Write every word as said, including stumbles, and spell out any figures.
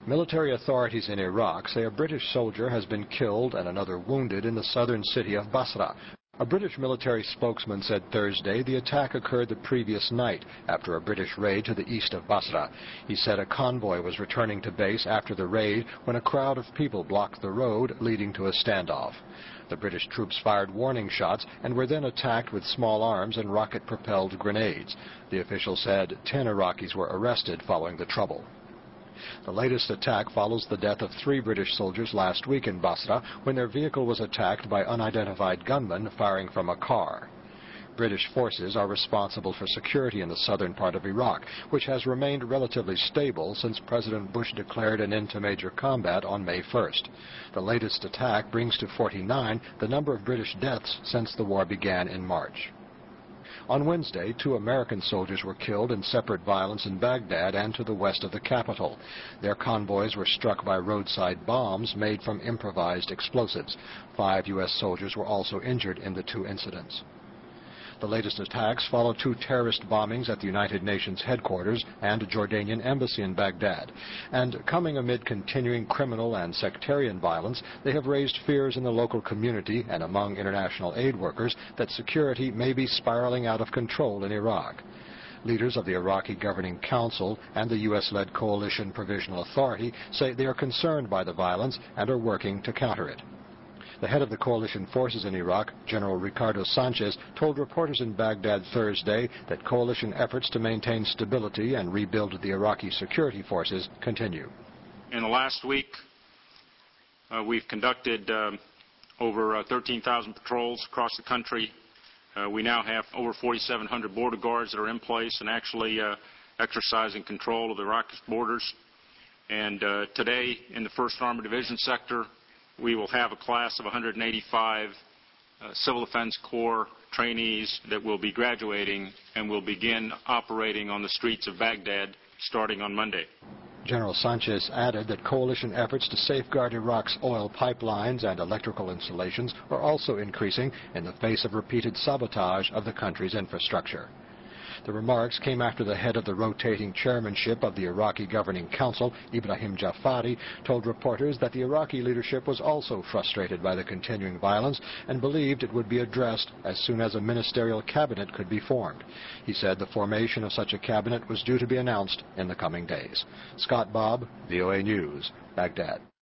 Military authorities in Iraq say a British soldier has been killed and another wounded in the southern city of Basra. A British military spokesman said Thursday the attack occurred the previous night after a British raid to the east of Basra. He said a convoy was returning to base after the raid when a crowd of people blocked the road, leading to a standoff. The British troops fired warning shots and were then attacked with small arms and rocket-propelled grenades. The official said ten Iraqis were arrested following the trouble. The latest attack follows the death of three British soldiers last week in Basra when their vehicle was attacked by unidentified gunmen firing from a car. British forces are responsible for security in the southern part of Iraq, which has remained relatively stable since President Bush declared an end to major combat on May first. The latest attack brings to forty-nine the number of British deaths since the war began in March. On Wednesday, two American soldiers were killed in separate violence in Baghdad and to the west of the capital. Their convoys were struck by roadside bombs made from improvised explosives. Five U S soldiers were also injured in the two incidents. The latest attacks follow two terrorist bombings at the United Nations headquarters and a Jordanian embassy in Baghdad. And coming amid continuing criminal and sectarian violence, they have raised fears in the local community and among international aid workers that security may be spiraling out of control in Iraq. Leaders of the Iraqi Governing Council and the U S-led Coalition Provisional Authority say they are concerned by the violence and are working to counter it. The head of the coalition forces in Iraq, General Ricardo Sanchez, told reporters in Baghdad Thursday that coalition efforts to maintain stability and rebuild the Iraqi security forces continue. In the last week, uh, we've conducted um, over uh, thirteen thousand patrols across the country. Uh, we now have over forty-seven hundred border guards that are in place and actually uh, exercising control of the Iraqi borders. And uh, today, in the first Armored Division sector, we will have a class of one hundred eighty-five uh, Civil Defense Corps trainees that will be graduating and will begin operating on the streets of Baghdad starting on Monday. General Sanchez added that coalition efforts to safeguard Iraq's oil pipelines and electrical installations are also increasing in the face of repeated sabotage of the country's infrastructure. The remarks came after the head of the rotating chairmanship of the Iraqi Governing Council, Ibrahim Jafari, told reporters that the Iraqi leadership was also frustrated by the continuing violence and believed it would be addressed as soon as a ministerial cabinet could be formed. He said the formation of such a cabinet was due to be announced in the coming days. Scott Bobb, V O A News, Baghdad.